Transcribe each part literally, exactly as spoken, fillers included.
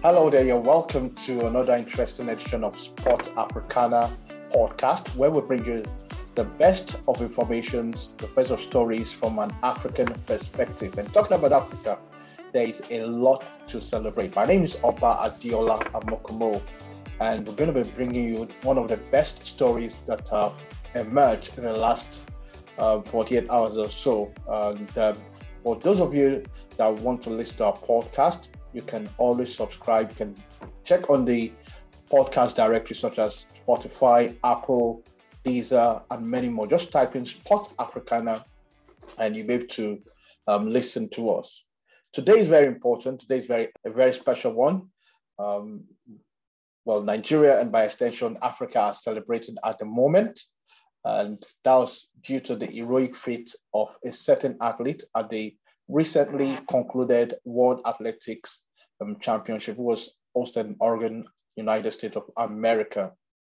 Hello there, you're welcome to another interesting edition of Sport Africana podcast, where we bring you the best of informations, the best of stories from an African perspective. And talking about Africa, there is a lot to celebrate. My name is Oba Adiola Amokumo, and we're going to be bringing you one of the best stories that have emerged in the last uh, forty-eight hours or so. And um, for those of you that want to listen to our podcast, you can always subscribe. You can check on the podcast directory such as Spotify, Apple, Deezer, and many more. Just type in Sport Africana and you'll be able to um, listen to us. Today is very important. Today is very a very special one. Um, well, Nigeria and by extension, Africa are celebrating at the moment. And that was due to the heroic feat of a certain athlete at the recently concluded World Athletics um, Championship, who was hosted in Oregon, United States of America.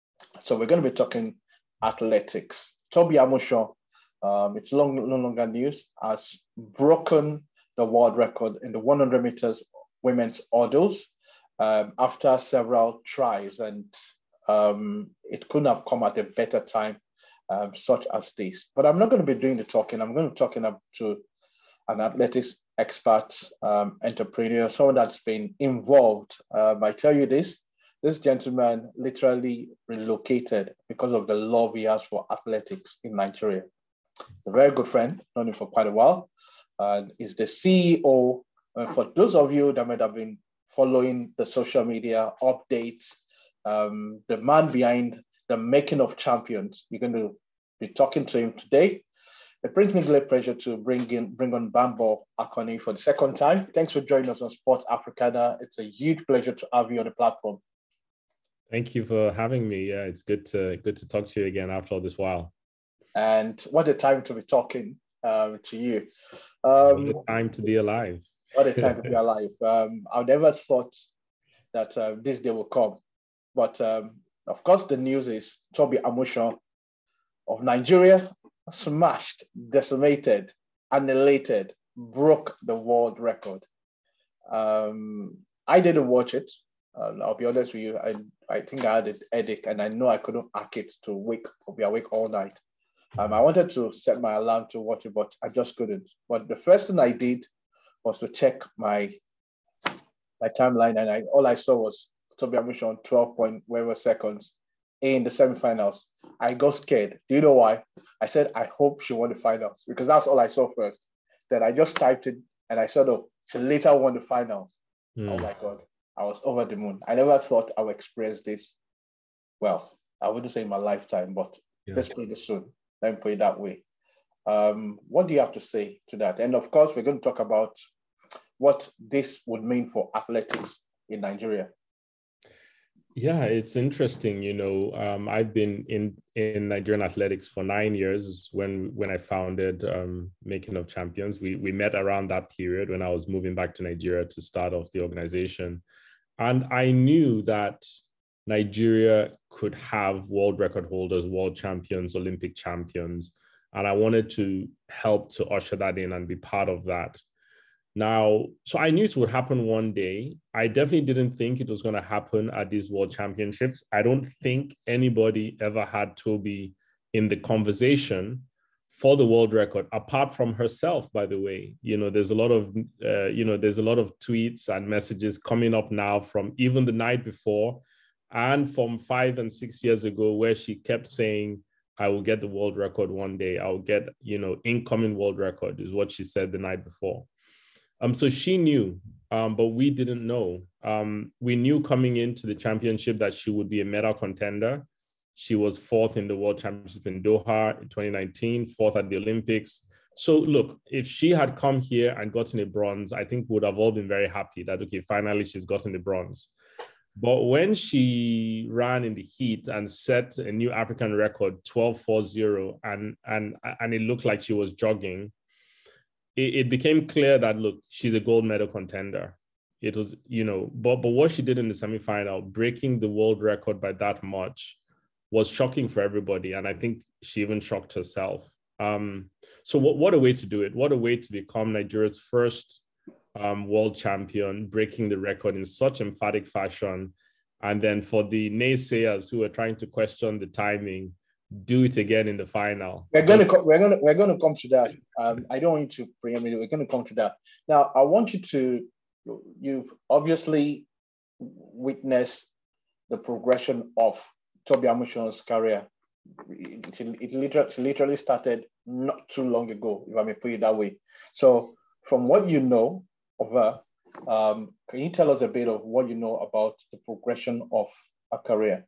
So we're going to be talking athletics. Tobi Amusan, um, it's long, no longer news, has broken the world record in the one hundred meters women's hurdles um, after several tries, and um, it couldn't have come at a better time, um, such as this. But I'm not going to be doing the talking. I'm going to be talking up to an athletics expert, um, entrepreneur, someone that's been involved. Um, I tell you this, this gentleman literally relocated because of the love he has for athletics in Nigeria. A very good friend, known him for quite a while. Uh, he's the C E O. Uh, for those of you that might have been following the social media updates, um, the man behind the making of champions, you're going to be talking to him today. It brings me great pleasure to bring in bring on Bambo Akoni for the second time. Thanks for joining us on Sports Africana. It's a huge pleasure to have you on the platform. Thank you for having me. Yeah, it's good to good to talk to you again after all this while. And what a time to be talking uh, to you. Um, what a time to be alive. What a time to be alive. Um, I never thought that uh, this day will come. But um, of course, the news is Tobi Amusan of Nigeria smashed, decimated, annihilated, broke the world record. Um, I didn't watch it. Uh, I'll be honest with you. I, I think I had a headache and I know I couldn't hack it to wake, to be awake all night. Um, I wanted to set my alarm to watch it, but I just couldn't. But the first thing I did was to check my my timeline, and I, all I saw was Tobi Amusan twelve point whatever seconds in the semifinals. I got scared. Do you know why? I said, I hope she won the finals, because that's all I saw first. Then I just typed it and I saw, oh, she later won the finals. Mm. Oh my God, I was over the moon. I never thought I would experience this. Well, I wouldn't say in my lifetime, but yeah. Let's put it soon. Let me put it that way. Um, what do you have to say to that? And of course, we're going to talk about what this would mean for athletics in Nigeria. Yeah, it's interesting. You know, um, I've been in, in Nigerian athletics for nine years when when I founded um, Making of Champions. We we met around that period when I was moving back to Nigeria to start off the organization. And I knew that Nigeria could have world record holders, world champions, Olympic champions. And I wanted to help to usher that in and be part of that. Now, so I knew it would happen one day. I definitely didn't think it was going to happen at these world championships. I don't think anybody ever had Tobi in the conversation for the world record, apart from herself, by the way. You know, there's a lot of, uh, you know, there's a lot of tweets and messages coming up now from even the night before and from five and six years ago, where she kept saying, I will get the world record one day. I'll get, you know, incoming world record is what she said the night before. Um, so she knew, um, but we didn't know. Um, we knew coming into the championship that she would be a medal contender. She was fourth in the World Championship in Doha in twenty nineteen, fourth at the Olympics. So look, if she had come here and gotten a bronze, I think we would have all been very happy that, okay, finally she's gotten the bronze. But when she ran in the heat and set a new African record, twelve forty, and, and, and it looked like she was jogging, it became clear that, look, she's a gold medal contender. It was, you know, but, but what she did in the semifinal, breaking the world record by that much, was shocking for everybody. And I think she even shocked herself. Um, so what, what a way to do it. What a way to become Nigeria's first um, world champion, breaking the record in such emphatic fashion. And then for the naysayers who are trying to question the timing, do it again in the final. We're going Just... to we're going to we're going to come to that. Um, I don't want to preempt it. We're going to come to that. Now, I want you to. You've obviously witnessed the progression of Tobi Amusan's career. It, it literally, literally started not too long ago, if I may put it that way. So, from what you know of her, um, can you tell us a bit of what you know about the progression of her career?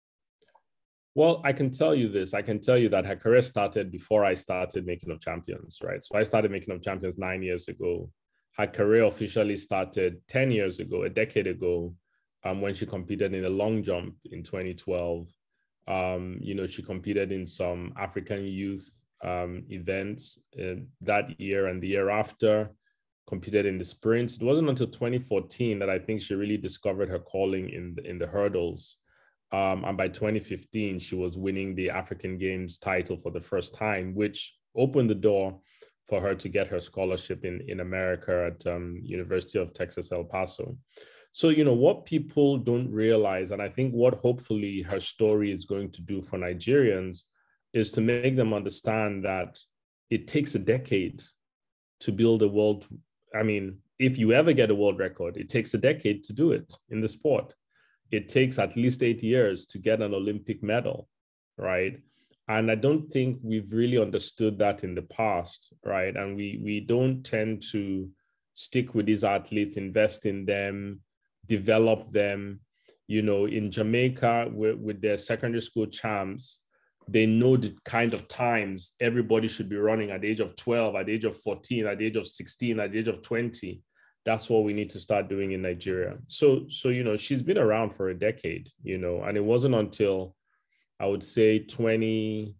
Well, I can tell you this. I can tell you that her career started before I started Making of Champions, right? So I started Making of Champions nine years ago. Her career officially started ten years ago, a decade ago, um, when she competed in the long jump in twenty twelve. Um, you know, she competed in some African youth um, events uh, that year and the year after, competed in the sprints. It wasn't until twenty fourteen that I think she really discovered her calling in the, in the hurdles. Um, and by twenty fifteen, she was winning the African Games title for the first time, which opened the door for her to get her scholarship in, in America at um, University of Texas, El Paso. So, you know, what people don't realize, and I think what hopefully her story is going to do for Nigerians, is to make them understand that it takes a decade to build a world. I mean, if you ever get a world record, it takes a decade to do it in the sport. It takes at least eight years to get an Olympic medal, right? And I don't think we've really understood that in the past, right? And we we don't tend to stick with these athletes, invest in them, develop them. You know, in Jamaica, with, with their secondary school champs, they know the kind of times everybody should be running at the age of twelve, at the age of fourteen, at the age of sixteen, at the age of twenty. That's what we need to start doing in Nigeria. So, so you know, she's been around for a decade, you know, and it wasn't until I would say twenty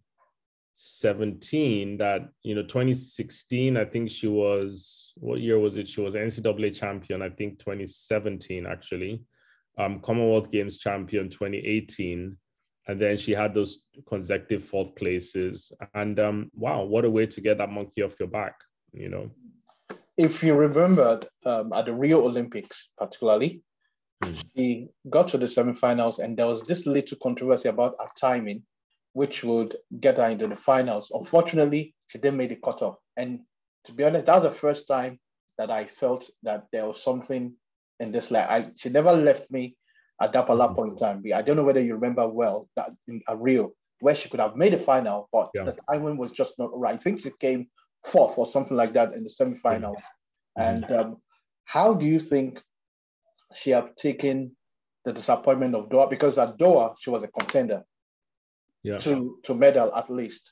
seventeen that, you know, twenty sixteen, I think she was, what year was it? She was N C double A champion, I think twenty seventeen, actually. Um, Commonwealth Games champion twenty eighteen. And then she had those consecutive fourth places. And um, wow, what a way to get that monkey off your back, you know. If you remembered um, at the Rio Olympics, particularly, mm. she got to the semifinals, and there was this little controversy about her timing, which would get her into the finals. Unfortunately, she didn't make the cutoff. And to be honest, that was the first time that I felt that there was something in this. Like, I, she never left me at that particular point in time. I don't know whether you remember well that in a Rio, where she could have made the final, but yeah. the timing was just not right. I think she came fourth or something like that in the semifinals. Mm-hmm. And um, how do you think she have taken the disappointment of Doha? Because at Doha, she was a contender yeah. to, to medal at least.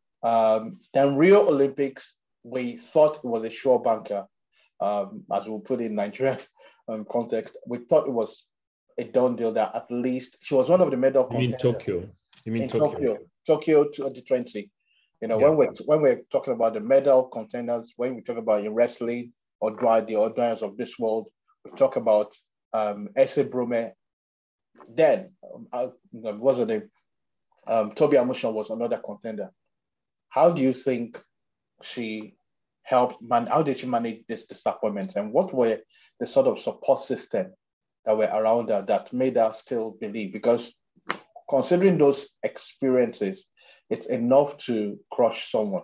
Um, then Rio Olympics, we thought it was a sure banker, um, as we'll put it in Nigerian um, context. We thought it was a done deal that at least she was one of the medal contenders. You mean Tokyo? You mean in Tokyo? Tokyo, Tokyo twenty twenty. You know, yeah. when we're when we're talking about the medal contenders, when we talk about in wrestling or dry the ordiners of this world, we talk about um, Ese Brume. Then, um, what's her name? Um, Tobi Amusan was another contender. How do you think she helped man? How did she manage this disappointment? And what were the sort of support system that were around her that made her still believe? Because considering those experiences, it's enough to crush someone.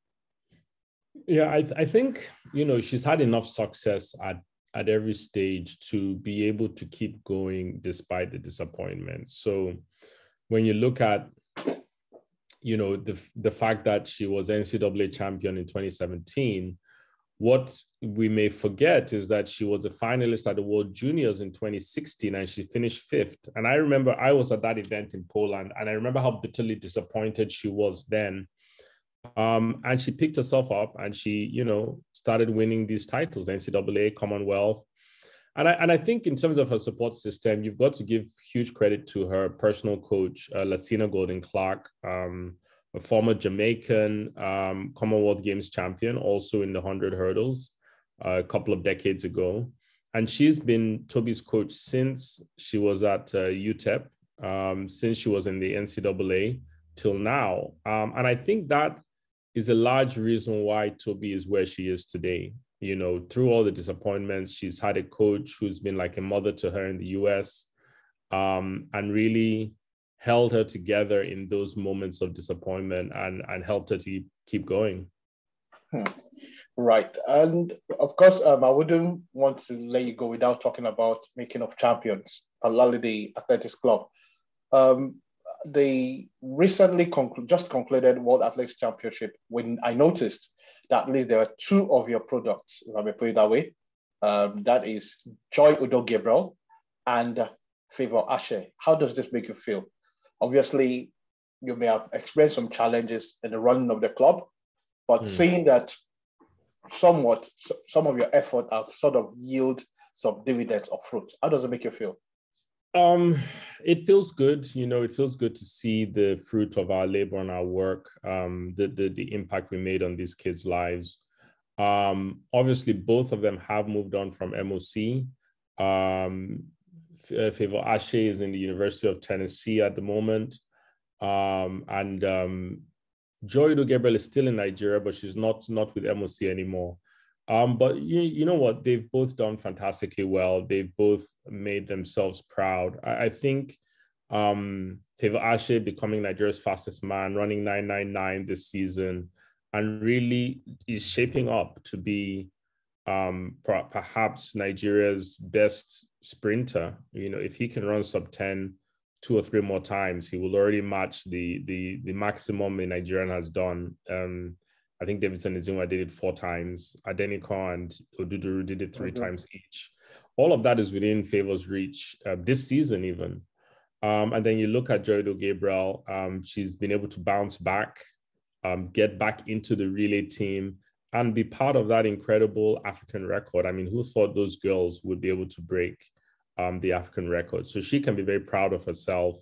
Yeah, I, I think, you know, she's had enough success at, at every stage to be able to keep going despite the disappointment. So when you look at, you know, the, the fact that she was N C double A champion in twenty seventeen, what we may forget is that she was a finalist at the World Juniors in twenty sixteen and she finished fifth. And I remember I was at that event in Poland and I remember how bitterly disappointed she was then. Um, and she picked herself up and she, you know, started winning these titles, N C double A, Commonwealth. And I, and I think in terms of her support system, you've got to give huge credit to her personal coach, uh, Lacina Golden Clark, um, a former Jamaican um, Commonwealth Games champion, also in the one hundred hurdles uh, a couple of decades ago. And she's been Tobi's coach since she was at uh, U T E P, um, since she was in the N C double A till now. Um, and I think that is a large reason why Tobi is where she is today. You know, through all the disappointments, she's had a coach who's been like a mother to her in the U S, um, and really held her together in those moments of disappointment and, and helped her to keep going. Hmm. Right. And of course, um, I wouldn't want to let you go without talking about Making of Champions, particularly the Athletics Club. Um, they recently conclu- just concluded World Athletics Championship when I noticed that at least there are two of your products, if I may put it that way. Um, that is Joy Udo-Gabriel and uh, Favor Ashe. How does this make you feel? Obviously, you may have experienced some challenges in the running of the club, but mm. seeing that somewhat, some of your effort have sort of yield some dividends or fruit, how does it make you feel? Um, it feels good. You know, it feels good to see the fruit of our labor and our work, um, the, the, the impact we made on these kids' lives. Um, obviously, both of them have moved on from M O C. Um, Favor Ashe is in the University of Tennessee at the moment. Um, and um, Joy Udo-Gabriel is still in Nigeria, but she's not, not with M O C anymore. Um, but you, you know what? They've both done fantastically well. They've both made themselves proud. I, I think um, Favor Ashe becoming Nigeria's fastest man, running nine nine nine this season, and really is shaping up to be um, per, perhaps Nigeria's best sprinter. You know, if he can run sub ten two or three more times, he will already match the the the maximum a Nigerian has done. Um, I think Davidson Ezinwa did it four times. Adeniko and Oduduru did it three mm-hmm. times each. All of that is within Favor's reach uh, this season even. Um, and then you look at Joy Udo-Gabriel. Um, she's been able to bounce back, um, get back into the relay team, and be part of that incredible African record. I mean, who thought those girls would be able to break um, the African record? So she can be very proud of herself,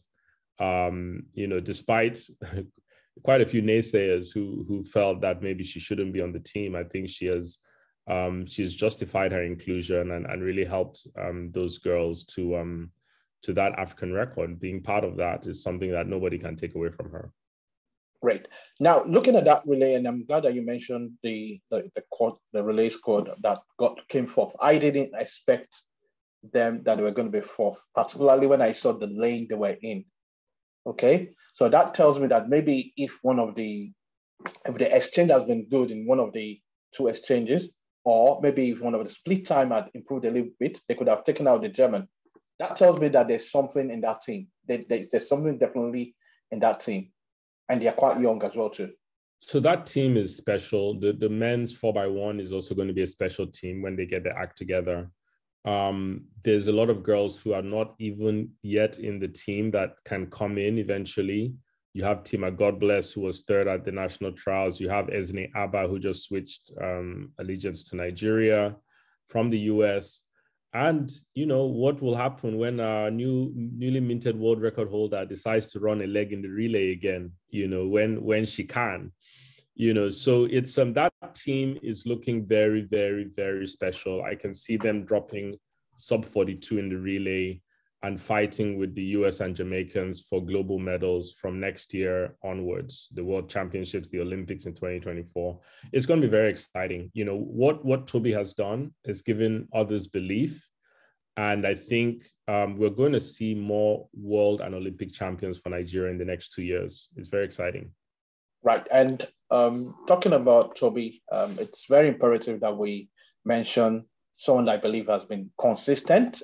um, you know, despite quite a few naysayers who who felt that maybe she shouldn't be on the team. I think she has um, she's justified her inclusion and, and really helped um, those girls to um, to that African record. Being part of that is something that nobody can take away from her. Great. Now, looking at that relay, and I'm glad that you mentioned the the the, quad, the relay squad that got came fourth. I didn't expect them that they were going to be fourth, particularly when I saw the lane they were in. Okay, so that tells me that maybe if one of the, if the exchange has been good in one of the two exchanges, or maybe if one of the split time had improved a little bit, they could have taken out the German. That tells me that there's something in that team. There, there's, there's something definitely in that team. And they're quite young as well too. So that team is special. The, the men's four by one is also going to be a special team when they get their act together. Um, there's a lot of girls who are not even yet in the team that can come in eventually. You have Tima Godbless, who was third at the national trials. You have Esne Abba, who just switched um, allegiance to Nigeria from the U S. And, you know, what will happen when a new, newly minted world record holder decides to run a leg in the relay again, you know, when, when she can. You know, so it's um, that team is looking very, very, very special. I can see them dropping sub forty-two in the relay and fighting with the U S and Jamaicans for global medals from next year onwards, the World Championships, the Olympics in twenty twenty-four. It's going to be very exciting. You know, what, what Toby has done is given others belief. And I think um, we're going to see more world and Olympic champions for Nigeria in the next two years. It's very exciting. Right. And um, talking about Toby, um, it's very imperative that we mention someone that I believe has been consistent,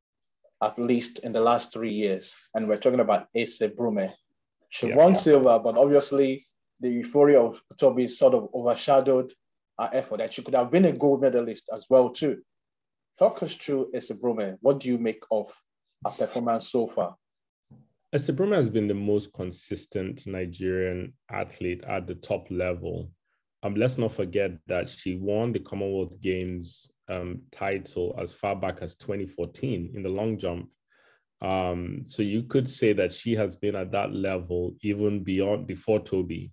at least in the last three years. And we're talking about Ese Brume. She yeah. won silver, but obviously the euphoria of Toby sort of overshadowed her effort. And she could have been a gold medalist as well, too. Talk us through Ese Brume. What do you make of her performance so far? Ese Brume has been the most consistent Nigerian athlete at the top level. Um, let's not forget that she won the Commonwealth Games um, title as far back as twenty fourteen in the long jump. Um, so you could say that she has been at that level even beyond before Toby.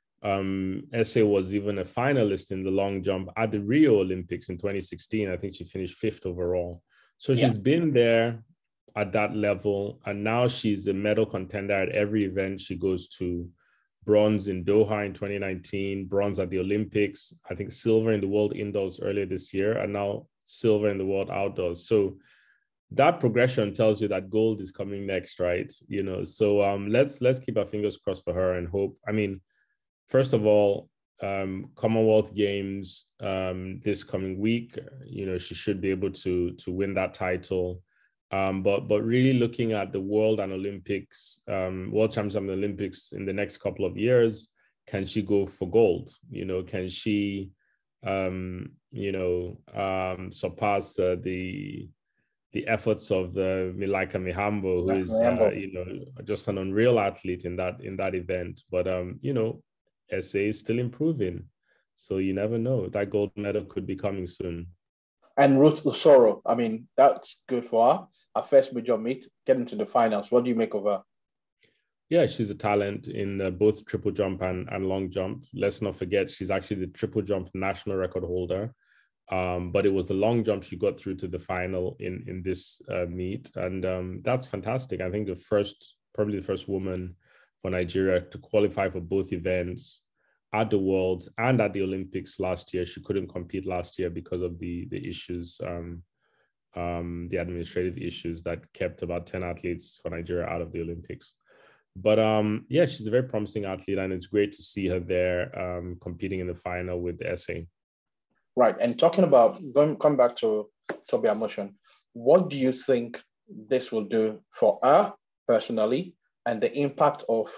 Um, Ese was even a finalist in the long jump at the Rio Olympics in twenty sixteen. I think she finished fifth overall. So she's yeah. been there at that level, and now she's a medal contender at every event she goes to, bronze in Doha in twenty nineteen, bronze at the Olympics, I think silver in the world indoors earlier this year, and now silver in the world outdoors. So that progression tells you that gold is coming next, right? You know, so um, let's let's keep our fingers crossed for her and hope. I mean, first of all, um, Commonwealth Games um, this coming week, you know, she should be able to to win that title. Um, but but really looking at the World and Olympics, um, World Championships and the Olympics in the next couple of years, can she go for gold? You know, can she, um, you know, um, surpass uh, the the efforts of uh, Milaika Mihambo, who is, uh, you know, just an unreal athlete in that in that event. But, um, you know, S A is still improving. So you never know. That gold medal could be coming soon. And Ruth Usoro, I mean, that's good for her. Her first major meet, getting to the finals. What do you make of her? Yeah, she's a talent in uh, both triple jump and, and long jump. Let's not forget, she's actually the triple jump national record holder. Um, but it was the long jump she got through to the final in, in this uh, meet. And um, that's fantastic. I think the first, probably the first woman for Nigeria to qualify for both events at the Worlds and at the Olympics last year. She couldn't compete last year because of the, the issues, um, um, the administrative issues that kept about ten athletes for Nigeria out of the Olympics. But um, yeah, she's a very promising athlete, and it's great to see her there um, competing in the final with the S A. Right. And talking about, going come back to Tobi Amusan, what do you think this will do for her personally and the impact of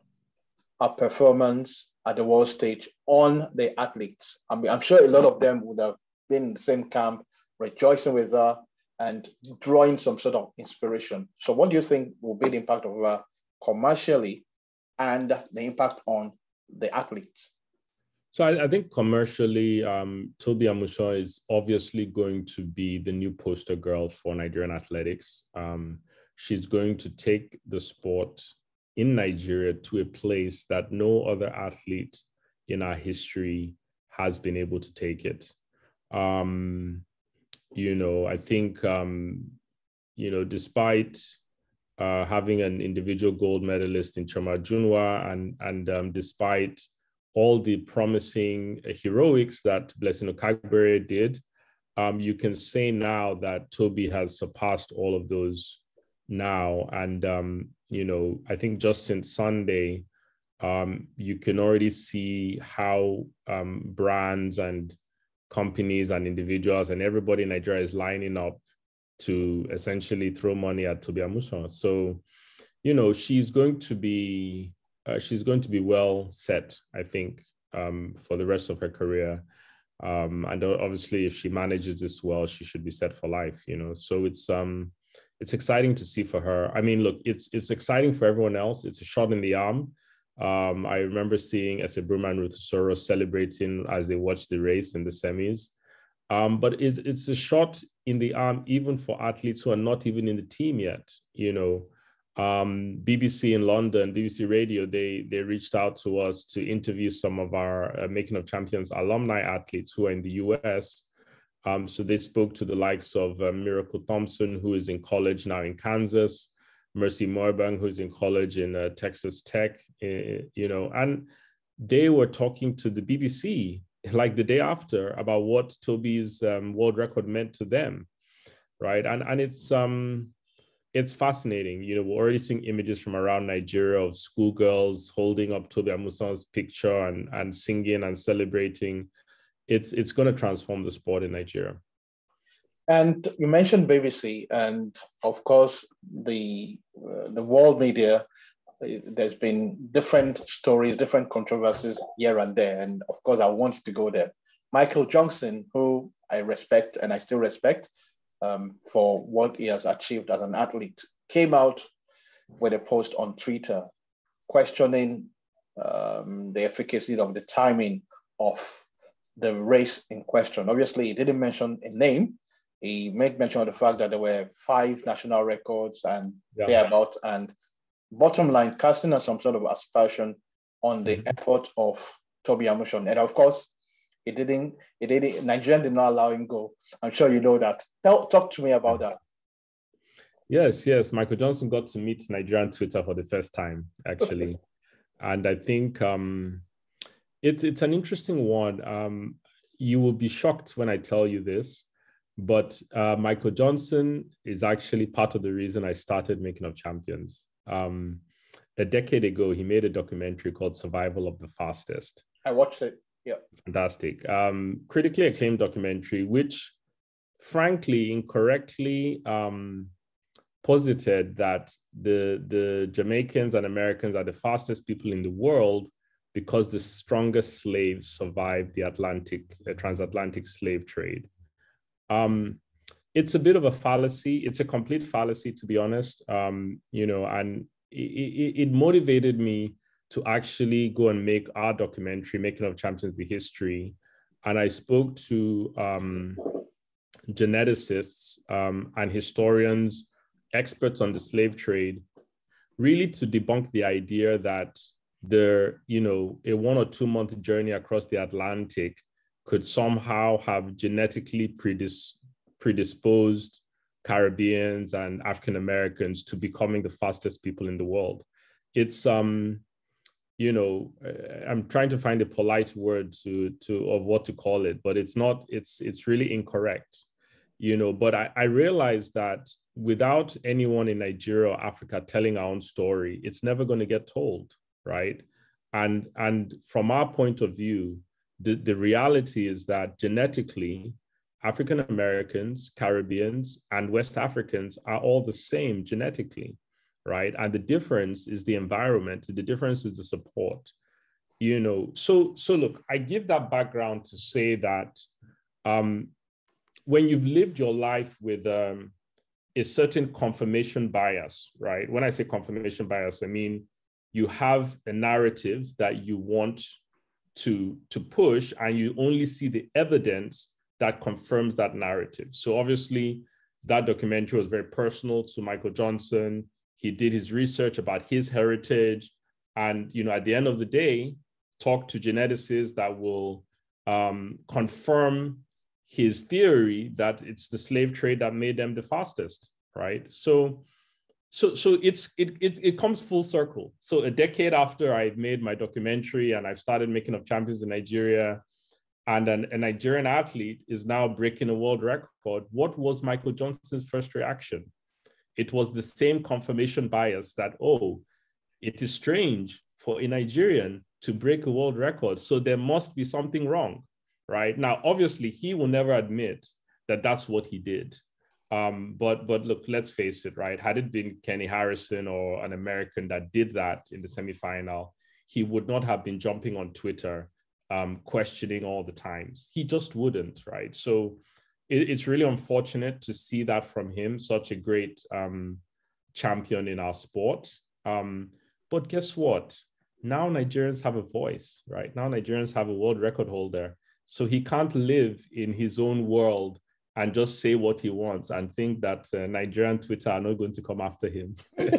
her performance at the world stage on the athletes? I mean, I'm sure a lot of them would have been in the same camp, rejoicing with her and drawing some sort of inspiration. So what do you think will be the impact of her commercially and the impact on the athletes? So I, I think commercially, um, Tobi Amusan is obviously going to be the new poster girl for Nigerian athletics. Um, she's going to take the sport in Nigeria to a place that no other athlete in our history has been able to take it. Um, you know, I think, um, you know, despite uh, having an individual gold medalist in Choma Junwa and, and um, despite all the promising heroics that Blessing Okagbere did, um, you can say now that Tobi has surpassed all of those now. And, um, you know, I think just since Sunday, um, you can already see how um, brands and companies and individuals and everybody in Nigeria is lining up to essentially throw money at Tobi Amusan. So, you know, she's going to be Uh, she's going to be well set, I think, um, for the rest of her career. Um, and obviously, if she manages this well, she should be set for life, you know. So it's um, it's exciting to see for her. I mean, look, it's it's exciting for everyone else. It's a shot in the arm. Um, I remember seeing Ese Bruma and Ruth Usoro celebrating as they watched the race in the semis. Um, but it's it's a shot in the arm even for athletes who are not even in the team yet, you know. Um, B B C in London, B B C Radio, they they reached out to us to interview some of our uh, Making of Champions alumni athletes who are in the U S. Um, so they spoke to the likes of uh, Miracle Thompson, who is in college now in Kansas, Mercy Morbang, who's in college in uh, Texas Tech, uh, you know, and they were talking to the B B C like the day after about what Tobi's um, world record meant to them, right? And and it's um. It's fascinating. You know, we're already seeing images from around Nigeria of schoolgirls holding up Tobi Amusan's picture and, and singing and celebrating. It's it's going to transform the sport in Nigeria. And you mentioned B B C, and of course, the uh, the world media. There's been different stories, different controversies here and there, and of course, I wanted to go there. Michael Johnson, who I respect and I still respect, Um, for what he has achieved as an athlete, came out with a post on Twitter questioning um, the efficacy of the timing of the race in question. Obviously, he didn't mention a name. He made mention of the fact that there were five national records and yeah. thereabout, and bottom line, casting some sort of aspersion on the mm-hmm. effort of Tobi Amusan. And of course, It didn't, it didn't, Nigeria did not allow him go. I'm sure you know that. Tell, talk to me about that. Yes, yes. Michael Johnson got to meet Nigerian Twitter for the first time, actually. and I think um, it's it's an interesting one. Um, you will be shocked when I tell you this, but uh, Michael Johnson is actually part of the reason I started Making of Champions. Um, a decade ago, he made a documentary called Survival of the Fastest. I watched it. Yeah. Fantastic. Um, critically acclaimed documentary, which frankly, incorrectly um, posited that the, the Jamaicans and Americans are the fastest people in the world because the strongest slaves survived the Atlantic, uh, transatlantic slave trade. Um, it's a bit of a fallacy. It's a complete fallacy, to be honest. Um, you know, and it, it, it motivated me to actually go and make our documentary, Making of Champions, the History. And I spoke to um, geneticists um, and historians, experts on the slave trade, really to debunk the idea that the, you know, a one or two month journey across the Atlantic could somehow have genetically predis- predisposed Caribbeans and African Americans to becoming the fastest people in the world. It's, um, you know, I'm trying to find a polite word to, to of what to call it, but it's not, it's, it's really incorrect, you know, but I, I realized that without anyone in Nigeria or Africa telling our own story, it's never going to get told, right? And, and from our point of view, the, the reality is that genetically, African Americans, Caribbeans, and West Africans are all the same genetically, right? And the difference is the environment, the difference is the support, you know. So, so look, I give that background to say that um, when you've lived your life with um, a certain confirmation bias, right? When I say confirmation bias, I mean, you have a narrative that you want to, to push, and you only see the evidence that confirms that narrative. So obviously, that documentary was very personal to Michael Johnson. He did his research about his heritage, and, you know, at the end of the day, talked to geneticists that will um, confirm his theory that it's the slave trade that made them the fastest, right? So, so, so it's it, it it comes full circle. So a decade after I made my documentary and I've started Making of Champions in Nigeria, and an, a Nigerian athlete is now breaking a world record, what was Michael Johnson's first reaction? It was the same confirmation bias that, oh, it is strange for a Nigerian to break a world record, so there must be something wrong, right? Now, obviously, he will never admit that that's what he did. Um, but, but look, let's face it, right? Had it been Kenny Harrison or an American that did that in the semifinal, he would not have been jumping on Twitter, um, questioning all the times. He just wouldn't, right? So it, it's really unfortunate to see that from him, such a great um, champion in our sport. Um, but guess what? Now Nigerians have a voice, right? Now Nigerians have a world record holder. So he can't live in his own world and just say what he wants and think that uh, Nigerian Twitter are not going to come after him.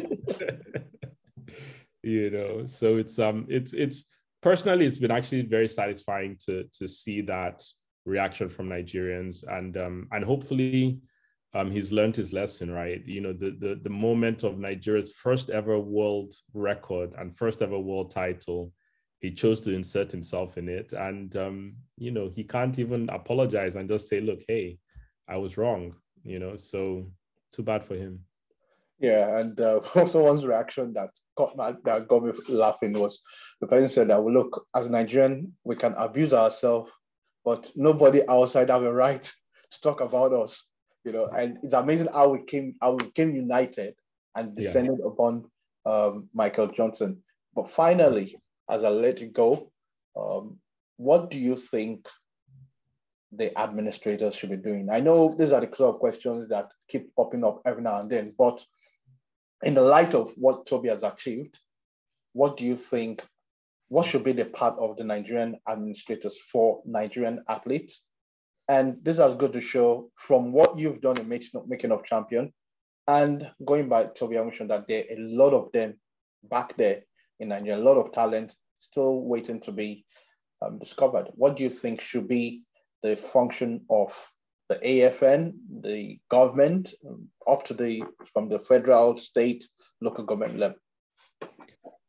You know, so it's um it's it's personally it's been actually very satisfying to to see that reaction from Nigerians, and um and hopefully um he's learned his lesson, right? You know, the the the moment of Nigeria's first ever world record and first ever world title, he chose to insert himself in it, and um you know, he can't even apologize and just say, look, hey, I was wrong, you know, so too bad for him. Yeah, and uh, someone's reaction that got, that got me laughing was the person said that, well, look, as a Nigerian, we can abuse ourselves, but nobody outside have a right to talk about us, you know. And it's amazing how we came, how we came united and descended yeah. upon um, Michael Johnson. But finally, as I let you go, um, what do you think the administrators should be doing? I know these are the sort of questions that keep popping up every now and then, but in the light of what Toby has achieved, what do you think, what should be the part of the Nigerian administrators for Nigerian athletes? And this has got to show from what you've done in Making of Champion, and going by Toby, I mentioned that there are a lot of them back there in Nigeria, a lot of talent still waiting to be um, discovered. What do you think should be the function of the A F N, the government, up to the, from the federal, state, local government level?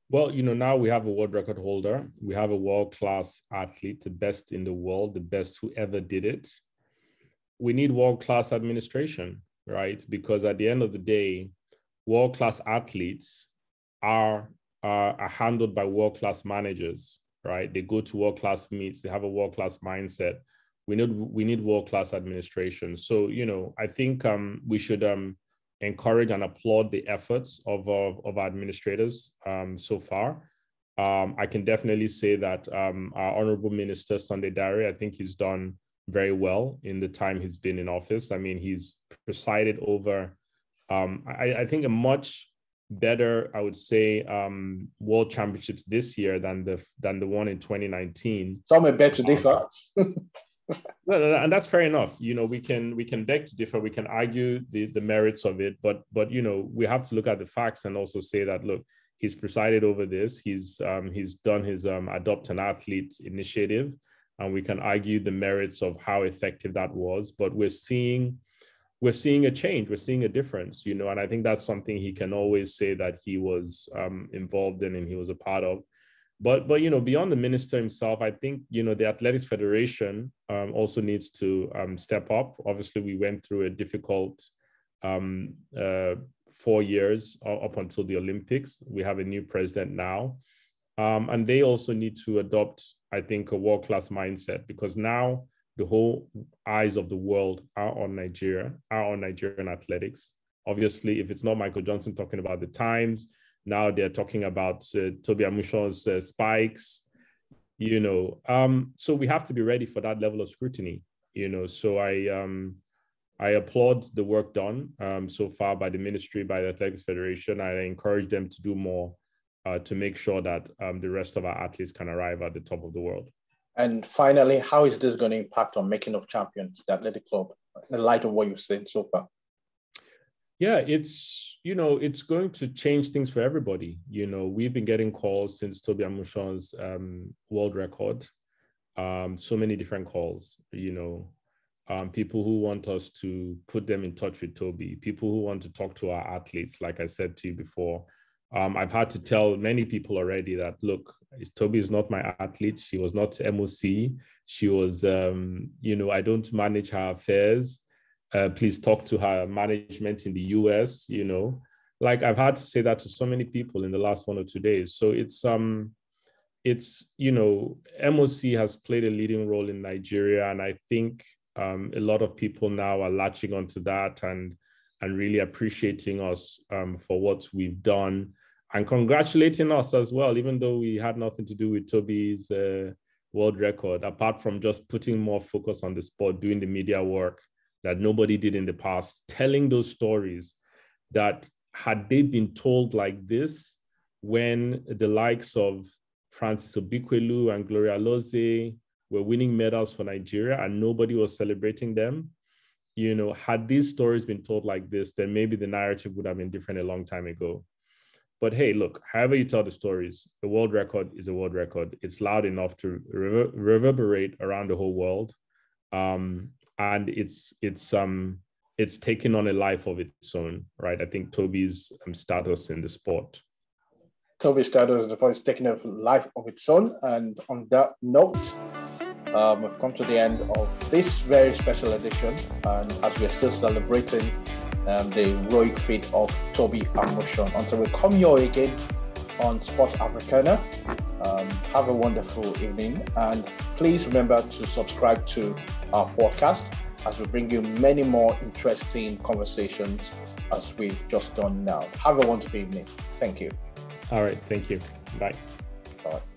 Well, you know, now we have a world record holder. We have a world-class athlete, the best in the world, the best who ever did it. We need world-class administration, right? Because at the end of the day, world-class athletes are, uh, are handled by world-class managers, right? They go to world-class meets, they have a world-class mindset. We need, we need world-class administration. So, you know, I think um, we should um, encourage and applaud the efforts of, of, of our administrators um, so far. Um, I can definitely say that um, our Honorable Minister, Sunday Dare, I think he's done very well in the time he's been in office. I mean, he's presided over, um, I, I think, a much better, I would say, um, World Championships this year than the than the one in twenty nineteen. Some may beg to differ. Well, and that's fair enough. You know, we can we can beg to differ. We can argue the the merits of it, but but you know, we have to look at the facts and also say that, look, he's presided over this. He's um, he's done his um, Adopt an Athlete initiative, and we can argue the merits of how effective that was. But we're seeing we're seeing a change. We're seeing a difference. You know, and I think that's something he can always say that he was um, involved in and he was a part of. But, but you know, beyond the minister himself, I think, you know, the Athletics Federation um, also needs to um, step up. Obviously, we went through a difficult um, uh, four years up until the Olympics. We have a new president now. Um, and they also need to adopt, I think, a world-class mindset, because now the whole eyes of the world are on Nigeria, are on Nigerian athletics. Obviously, if it's not Michael Johnson talking about the Times, now they're talking about uh, Toby Amushon's uh, spikes, you know. Um, so we have to be ready for that level of scrutiny, you know. So I um, I applaud the work done um, so far by the ministry, by the Athletics Federation. I encourage them to do more uh, to make sure that um, the rest of our athletes can arrive at the top of the world. And finally, how is this going to impact on Making of Champions, the athletic club, in light of what you've seen so far? Yeah, it's, you know, it's going to change things for everybody. You know, we've been getting calls since Toby Amushon's um, world record, um, so many different calls, you know, um, people who want us to put them in touch with Toby, people who want to talk to our athletes, like I said to you before. Um, I've had to tell many people already that, look, Toby is not my athlete. She was not M O C. She was, um, you know, I don't manage her affairs. Uh, please talk to her management in the U S, you know. Like, I've had to say that to so many people in the last one or two days. So it's, um, it's you know, M O C has played a leading role in Nigeria. And I think um, a lot of people now are latching onto that and, and really appreciating us um, for what we've done and congratulating us as well, even though we had nothing to do with Toby's uh, world record, apart from just putting more focus on the sport, doing the media work that nobody did in the past, telling those stories that had they been told like this, when the likes of Francis Obikwelu and Gloria Loze were winning medals for Nigeria and nobody was celebrating them, you know, had these stories been told like this, then maybe the narrative would have been different a long time ago. But hey, look, however you tell the stories, the world record is a world record. It's loud enough to rever- reverberate around the whole world. Um, and it's it's um it's taken on a life of its own, right? I think Toby's um, status in the sport. Toby's status in the sport is taking a life of its own. And on that note, um, we've come to the end of this very special edition. And as we're still celebrating um, the heroic feat of Toby Amushon, until we come your way again on Sport Africana, um, have a wonderful evening. And please remember to subscribe to our podcast as we bring you many more interesting conversations as we've just done now. Have a wonderful evening. Thank you. All right. Thank you. Bye. All right.